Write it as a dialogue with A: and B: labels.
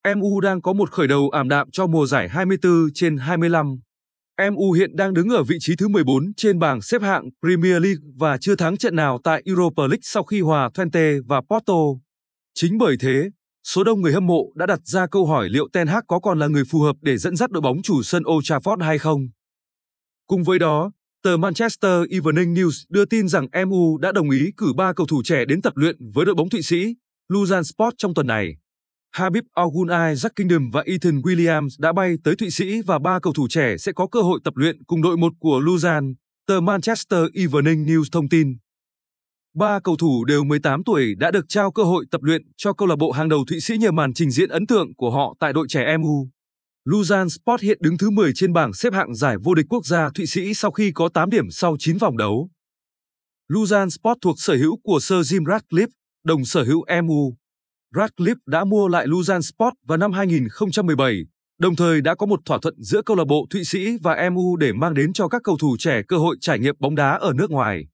A: MU đang có một khởi đầu ảm đạm cho mùa giải 24/25. MU hiện đang đứng ở vị trí thứ 14 trên bảng xếp hạng Premier League và chưa thắng trận nào tại Europa League sau khi hòa Twente và Porto. Chính bởi thế, số đông người hâm mộ đã đặt ra câu hỏi liệu Ten Hag có còn là người phù hợp để dẫn dắt đội bóng chủ sân Old Trafford hay không. Cùng với đó, tờ Manchester Evening News đưa tin rằng MU đã đồng ý cử 3 cầu thủ trẻ đến tập luyện với đội bóng Thụy Sĩ, Lausanne Sport trong tuần này. Habib Ogunai, Jack Kingdom và Ethan Williams đã bay tới Thụy Sĩ và 3 cầu thủ trẻ sẽ có cơ hội tập luyện cùng đội 1 của Lausanne, tờ Manchester Evening News thông tin. 3 cầu thủ đều 18 tuổi đã được trao cơ hội tập luyện cho câu lạc bộ hàng đầu Thụy Sĩ nhờ màn trình diễn ấn tượng của họ tại đội trẻ MU. Lausanne Sport hiện đứng thứ 10 trên bảng xếp hạng giải vô địch quốc gia Thụy Sĩ sau khi có 8 điểm sau 9 vòng đấu. Lausanne Sport thuộc sở hữu của Sir Jim Ratcliffe, đồng sở hữu MU. Ratcliffe đã mua lại Lausanne Sport vào năm 2017, đồng thời đã có một thỏa thuận giữa câu lạc bộ Thụy Sĩ và MU để mang đến cho các cầu thủ trẻ cơ hội trải nghiệm bóng đá ở nước ngoài.